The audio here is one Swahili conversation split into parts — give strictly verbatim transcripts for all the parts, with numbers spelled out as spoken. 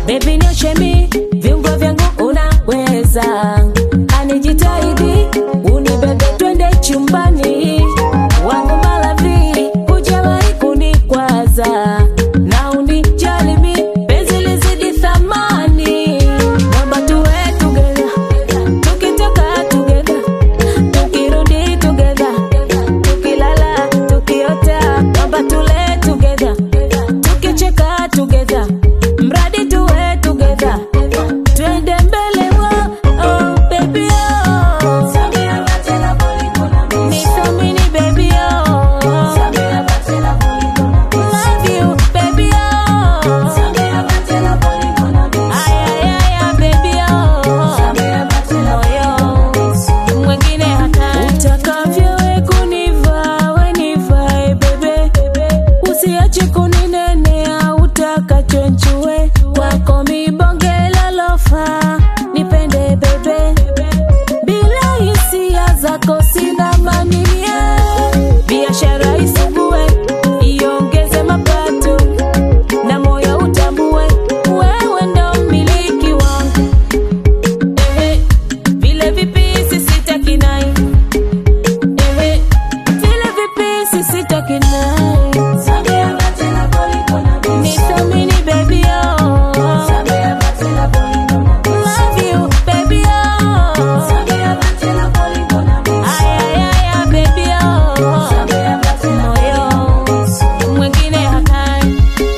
baby nioshe mi viungo vyangu unaweza, anijitahidi unibebe twende chumbani, wangu malavi hujawahi kunikwaza, na unijali mi penzi lizidi thamani, naomba tuwe together, tukitoka together, tukirudi together, tukilala tukiota, naomba tule together, tukicheka together, mradi tuwe together, twende mbele wo, oh baby oh, Samia batela boli kona misi, nisamini baby oh, Samia batela boli kona misi, love you baby oh, Samia batela boli kona misi, ay ay ay baby oh, Samia batela moyo mwingine hata utakavyo we kuniva we nivae bebe, usiache kuninenea utakachonchue, kwako mibonge lalofa nipende bebe, bila hisia zako sina maninie, biashara isumbue iongeze mapato, na moyo utambue wewe ndo mmiliki wangu, ehe vile vipisi sitakinai, ehe vile vipisi sitakinai, Samia batela boli kona misi, nisamini baby oh, Samia batela boli kona misi, love you baby oh, Samia batela boli kona misi, ay ay ay baby oh, Samia batela moyo mwingine hakai.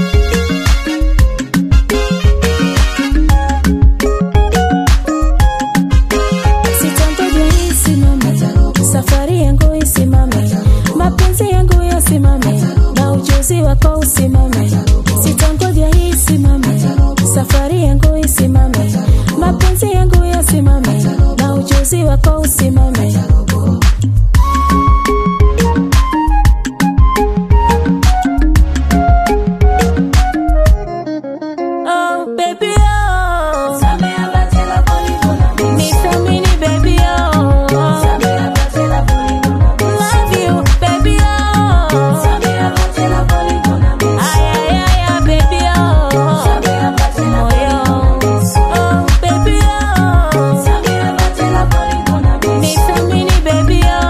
Sitangoja isimame, safari yangu isimame, mapenzi yangu yasimame, na ujuzi wako usimame. Sitangoja isimame, safari yangu isimame, mapenzi yangu yasimame, na ujuzi wako usimame.